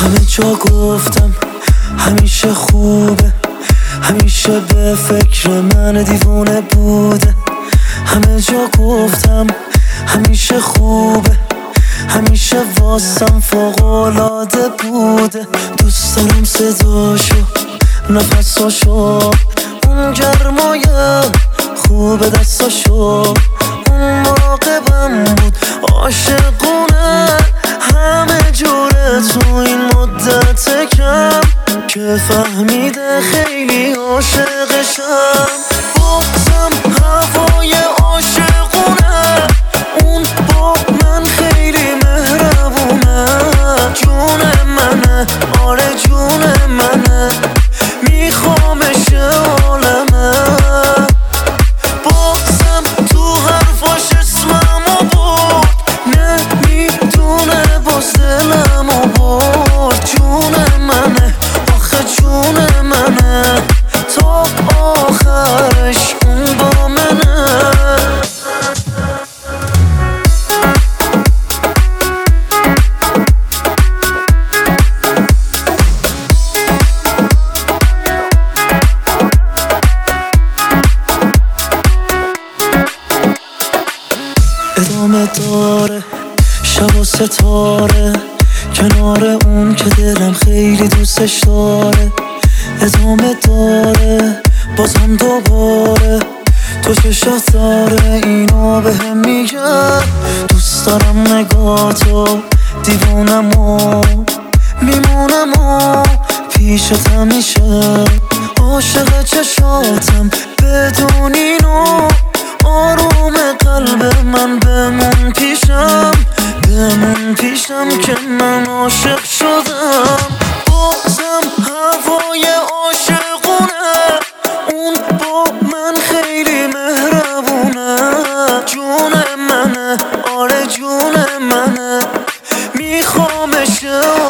همه جا گفتم همیشه خوبه، همیشه به فکر من دیوونه بوده. همه جا گفتم همیشه خوبه، همیشه واسم فوق‌العاده بوده. دوست دارم صداشو، نفساشو، اون گرمای خوب دستاشو. اون مراقبم بود عاشقونه، همه جوره تو این مدت کم که فهمیده خیلی عاشقشم. بازم هوای عاشقونه، اون با من خیلی مهربونه. جون منه، آره جون منه، میخوامش عالمه. بازم تو حرفاش اسممو برد، نمیدونه باز دلمو برد. جون منه، آخه جون منه، تا آخرش اون با منه. ادامه داره شب و ستاره، کنار اون که دلم خیلی دوستش داره. ادامه داره بازم دوباره، تو چشات داره اینو بهم میگه. دوست دارم نگاتو، دیوونم و میمونم و پیشت همیشه. عاشق چشاتم بدون اینو، آروم قلب من بمون پیشم، بمون پیشم که من عاشق شدم. بازم هوای عاشقونه، اون با من خیلی مهربونه. جون منه، آره جون منه، میخوامش